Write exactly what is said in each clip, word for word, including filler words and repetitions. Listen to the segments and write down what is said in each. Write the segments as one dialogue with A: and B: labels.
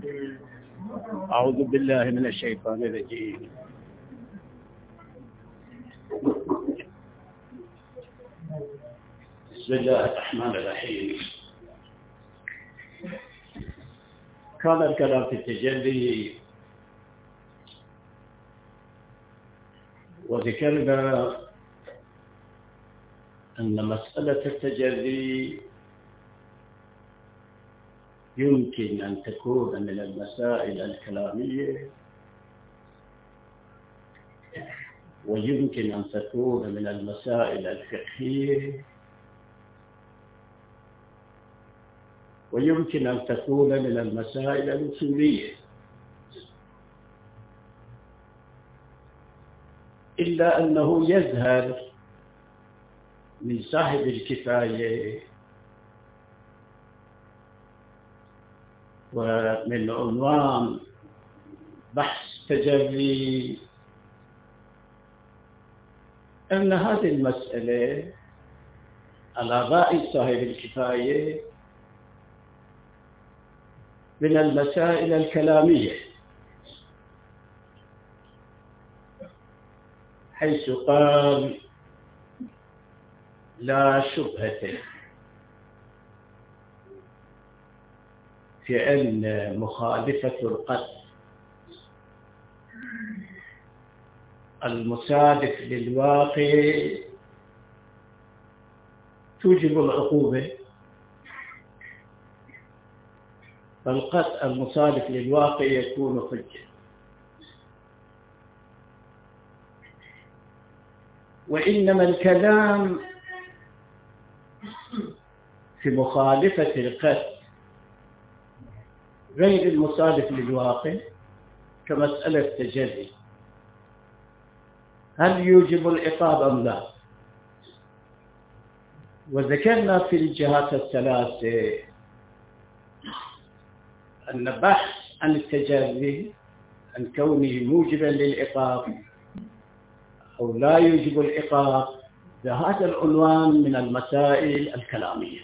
A: أعوذ بالله من الشيطان الرجيم. بسم الله الرحمن الرحيم. كان الكلام في التجلي، وذكرنا أن مسألة التجلي يمكن أن تكون من المسائل الكلامية، ويمكن أن تكون من المسائل الفقهية، ويمكن أن تكون من المسائل الأصولية، إلا أنه يظهر من صاحب الكفاية ومن عنوان بحث تجلي أن هذه المسألة على رأي صاحب الكفاية من المسائل الكلامية، حيث قال: لا شبهة في أن مخالفة القتل المصادف للواقع توجب العقوبة، فالقتل المصادف للواقع يكون حجة، وإنما الكلام في مخالفة القتل غير المصادف للواقع كمسألة التجلي، هل يوجب العقاب أم لا؟ وذكرنا في الجهات الثلاثة أن بحث عن التجلي عن كونه موجبا للعقاب أو لا يوجب العقاب، بهذا العنوان من المسائل الكلامية،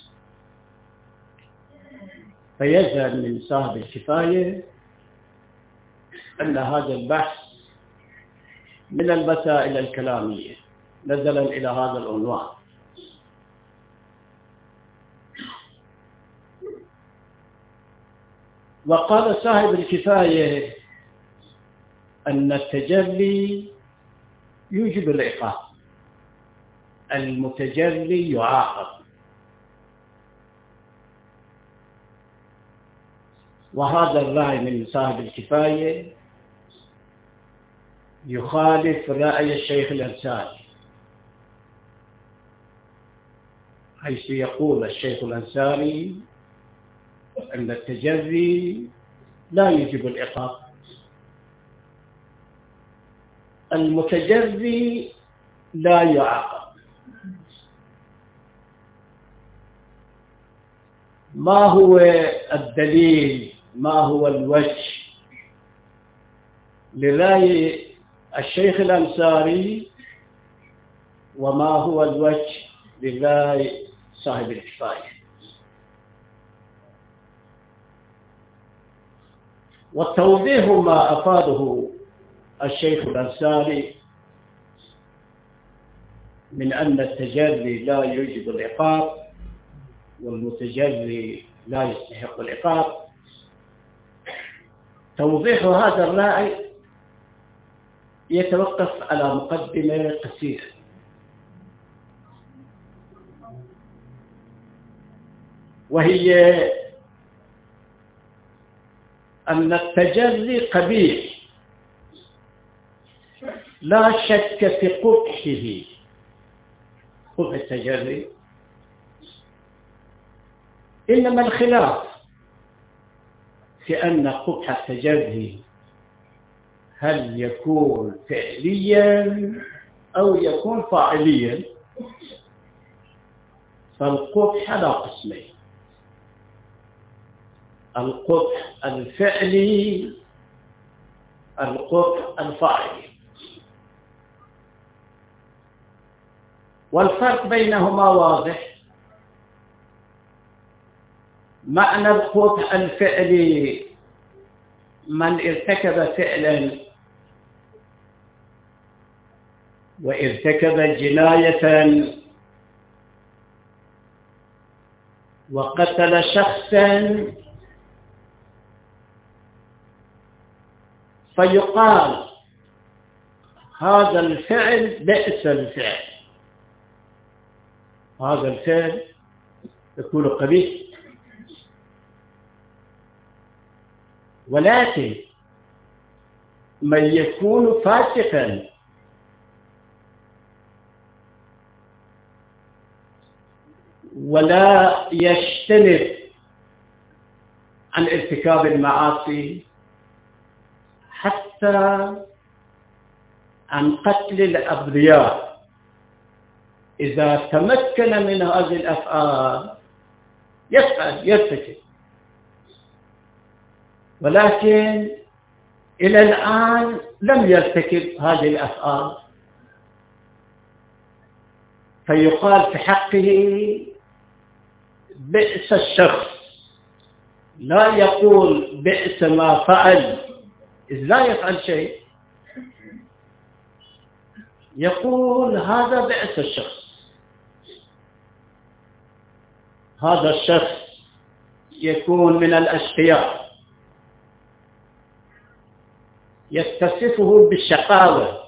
A: فيظهر من صاحب الكفاية أن هذا البحث من المسائل الكلامية نزلا إلى هذا العنوان. وقال صاحب الكفاية أن التجلي يوجب العقاب، المتجلي يعاقب، وهذا الرأي من صاحب الكفاية يخالف رأي الشيخ الأنصاري، حيث يقول الشيخ الأنصاري أن التجري لا يجب العقاب، المتجري لا يعاقب. ما هو الدليل، ما هو الوجه لرأي الشيخ الأنصاري، وما هو الوجه لرأي صاحب الكفاية؟ والتوضيح ما أفاده الشيخ الأنصاري من أن التجري لا يوجب العقاب والمتجري لا يستحق العقاب، توضيح هذا الرأي يتوقف على مقدمة قصيرة، وهي أن التجري قبيح لا شك في قبحه، قبح التجري، إنما الخلاف في أن قبح التجري هل يكون فعليا أو يكون فاعليا، فالقبح على قسمين: القبح الفعلي، القبح الفاعلي، والفرق بينهما واضح. معنى القبح الفعلي من ارتكب فعلا وارتكب جناية وقتل شخصا فيقال هذا الفعل بئس الفعل، هذا الفعل يكون قبيح. ولكن من يكون فاسقا ولا يجتنب عن ارتكاب المعاصي حتى عن قتل الأبرياء، إذا تمكن من هذه الأفعال يفعل يرتكب، ولكن إلى الآن لم يرتكب هذه الأفعال، فيقال في حقه بئس الشخص، لا يقول بئس ما فعل إذ لا يفعل شيء، يقول هذا بئس الشخص. هذا الشخص يكون من الأشقياء، يتصفه بالشقاوة،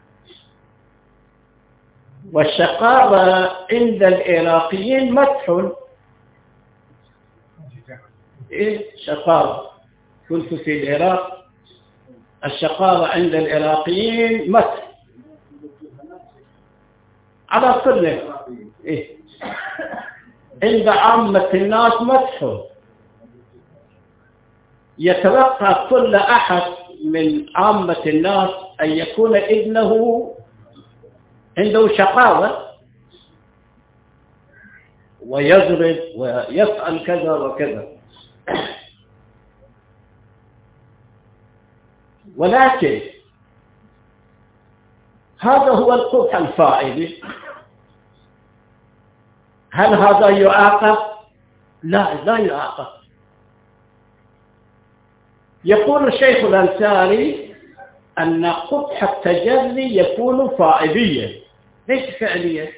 A: والشقاوة عند العراقيين مدح. إيه شقاوة؟ كنت في العراق، الشقاوة عند العراقيين مدح على كل. إيه عند عامة الناس مدح، يتوقع كل أحد من عامة الناس أن يكون ابنه عنده شقاوة ويضرب ويفعل كذا وكذا. ولكن هذا هو القبح الفاعل. هل هذا يعاقب؟ لا لا يعاقب. يقول الشيخ الأنصاري أن قبح التجري يكون فاعليا ليس فعليا،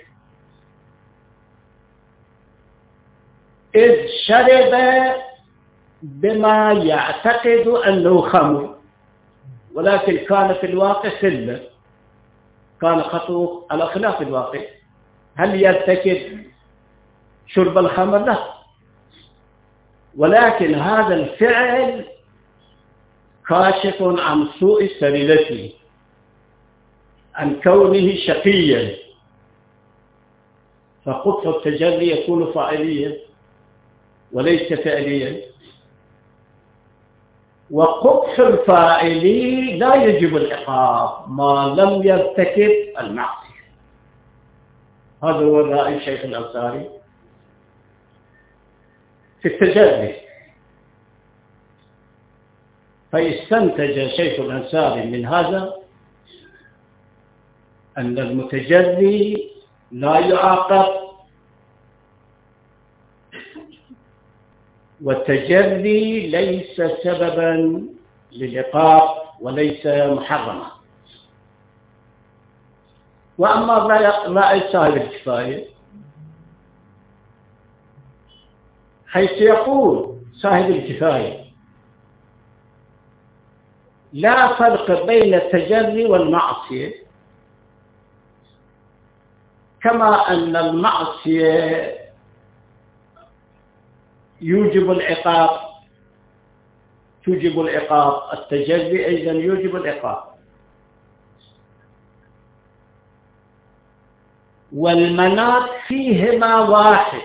A: إذ شرب بما يعتقد أنه خمر، ولكن كان في الواقع سلة، كان خطوه على خلاف الواقع. هل يرتكب شرب الخمر؟ لا، ولكن هذا الفعل كاشف عن سوء سريرته، عن كونه شقيا، فقبح التجري يكون فاعليا وليس فعليا. وقبح الفاعل لا يجب العقاب ما لم يرتكب المعصية. هذا هو رأي الشيخ الأنصاري في التجري. فاستنتج الشيخ الأنصاري من هذا أن المتجري لا يعاقب، والتجري ليس سببا للعقاب وليس محرما. وأما رأي صاحب الكفاية حيث يقول صاحب الكفاية لا فرق بين التجري والمعصية، كما أن المعصية يوجب العقاب توجب العقاب، التجري أيضا يوجب العقاب. والمناط فيهما واحد،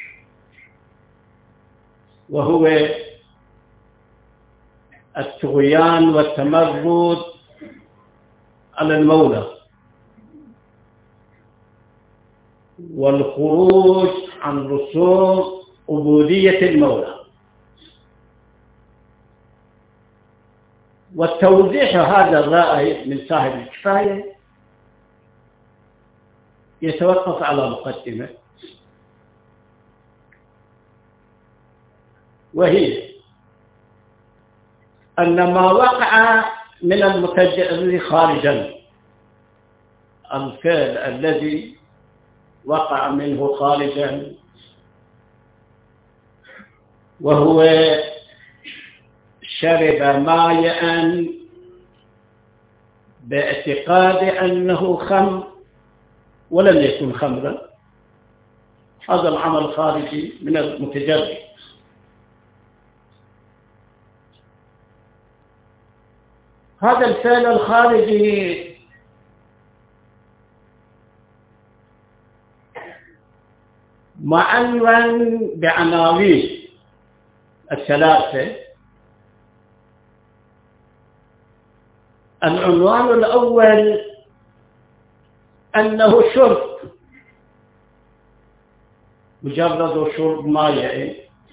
A: وهو الطغيان والتمرد على المولى والخروج عن رسوم عبودية المولى. والتوضيح هذا الرأي من صاحب الكفاية يتوقف على مقدمة، وهي أن ما وقع من المتجر خارجا، الفعل الذي وقع منه خارجا وهو شرب ماء باعتقاد أنه خمر ولم يكن خمرا، هذا العمل خارجي من المتجرد. هذا الفعل الخارجي معنون بعناوين الثلاثة. العنوان الأول أنه شرب، مجرد شرب ماء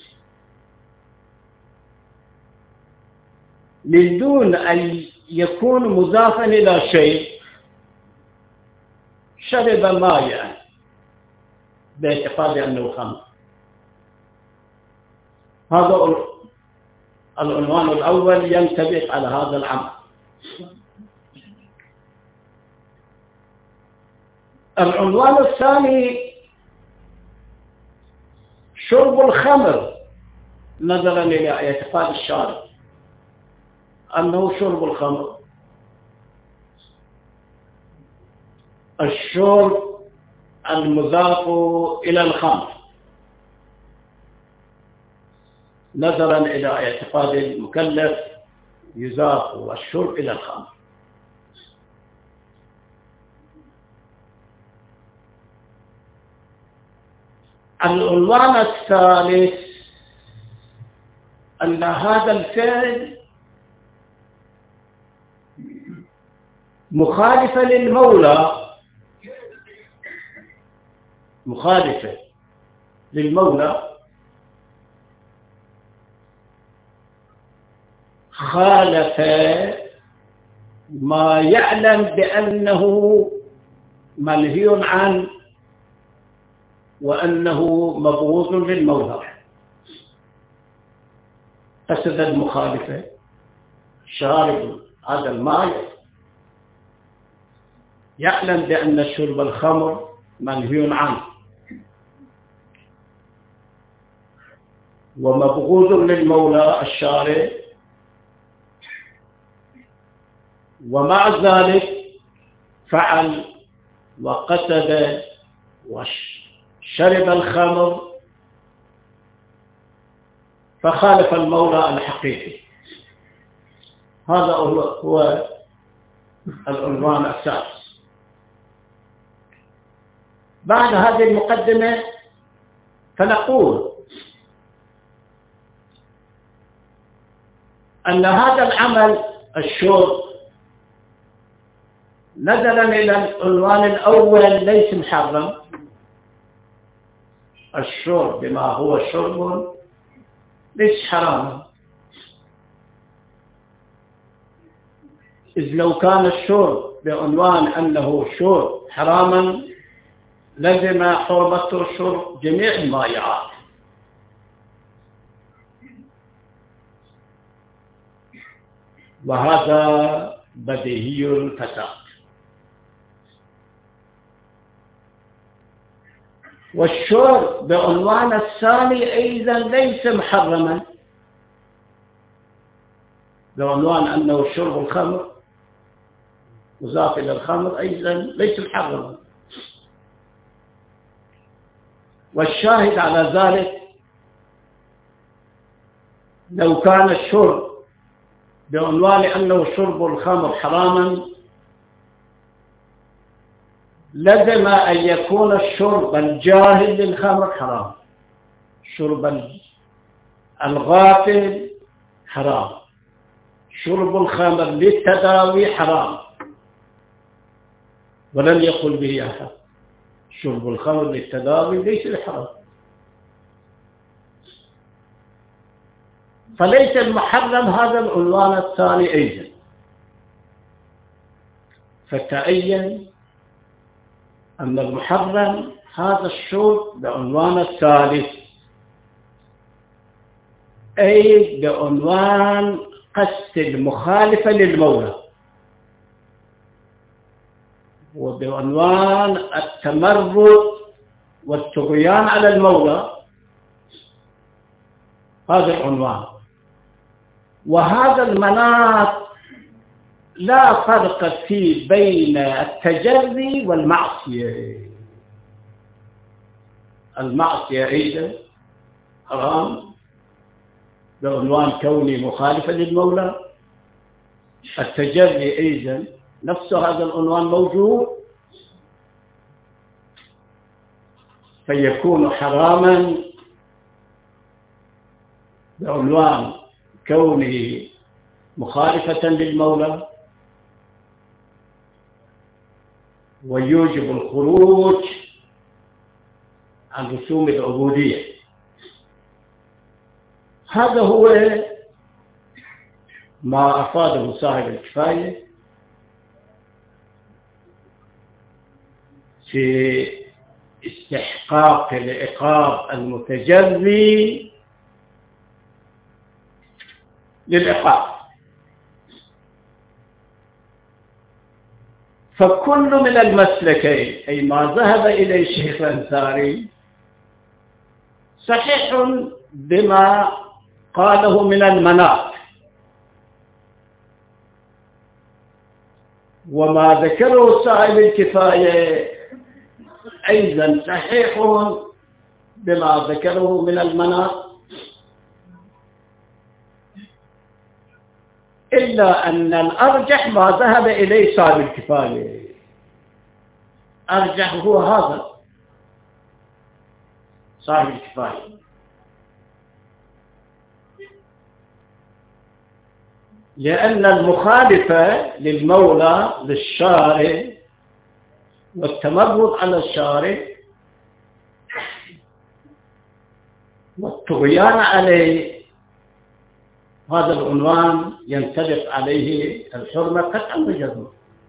A: من دون أن يكون مضافا إلى شيء، شرب ماء باعتقاد أنه خمر. هذا العنوان الأول ينطبق على هذا العمل. العنوان الثاني شرب الخمر نظرا إلى اعتقاد الشارع أنه شرب الخمر. الشرب المضاف إلى الخمر نظرا إلى اعتقاد المكلف يضاف الشرب إلى الخمر. العنوان الثالث أن هذا الفعل مخالفة للمولى، مخالفة للمولى، خالف ما يعلم بأنه منهي عنه وأنه مبغوض للمولى. قصد المخالفة شارب هذا الماء يعلم بأن شرب الخمر منهي عنه ومبغوض للمولى الشارع، ومع ذلك فعل وقصد وشرب الخمر فخالف المولى الحقيقي. هذا هو العنوان السادس. بعد هذه المقدمة فنقول أن هذا العمل الشرب نظرا إلى العنوان الأول ليس محرم. الشرب بما هو شرب ليس حراما، إذ لو كان الشرب بعنوان أنه شرب حراما لزم حرمته شرب جميع المائعات. وهذا بديهي الفساد. والشرب بعنوان الثاني أيضا ليس محرما، بعنوان أنه شرب الخمر مضاف إلى الخمر أيضا ليس محرما. والشاهد على ذلك لو كان الشرب بعنوان أنه شرب الخمر حراما لزم أن يكون الشرب الجاهل للخمر حرام، شرب الغافل حرام، شرب الخمر للتداوي حرام، ولم يقل به أحد شرب الخمر للتداوي ليس بحرام. فليس المحرم هذا العنوان الثاني أيضا. فتأين أن المحرم هذا الشرب بعنوان الثالث، أي بعنوان قسد المخالفة للمولى، وبعنوان التمرد والطغيان على المولى، هذا العنوان. وهذا المناط لا فرق فيه بين التجري والمعصية. المعصية أيضا حرام بعنوان كوني مخالفة للمولى، التجري أيضا نفس هذا العنوان موجود، فيكون حراما بعنوان كونه مخالفة للمولى، ويوجب الخروج عن رسوم العبودية. هذا هو ما أفاده صاحب الكفاية في استحقاق العقاب المتجري للعقاب. فكل من المسلكين، أي ما ذهب إليه الشيخ الأنصاري، صحيح بما قاله من المناط، وما ذكره صاحب الكفاية أيضا صحيح بما ذكره من المناط، إلا أن الأرجح ما ذهب إليه صاحب الكفاية. أرجح هو هذا صاحب الكفاية، لأن المخالفة للمولى للشارع والتمرد على الشارع والطغيان عليه، هذا العنوان ينطبق عليه الحرمة قطعا وجزما.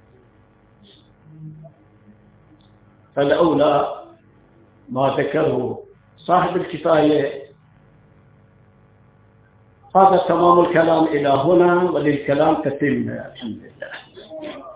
A: فالأولى ما ذكره صاحب الكفاية. هذا تمام الكلام إلى هنا، وللكلام تتم الحمد لله.